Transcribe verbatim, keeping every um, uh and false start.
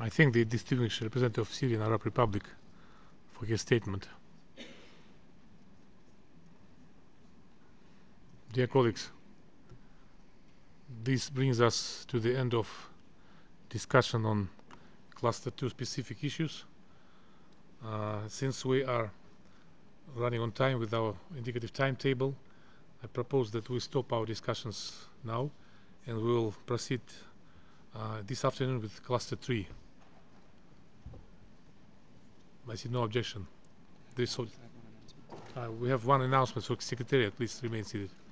I thank the distinguished representative of Syrian Arab Republic for his statement. Dear colleagues, this brings us to the end of discussion on cluster two specific issues. Uh, since we are running on time with our indicative timetable, I propose that we stop our discussions now and we will proceed uh, this afternoon with cluster three. I see no objection. This, uh, we have one announcement, so Secretariat, please remain seated.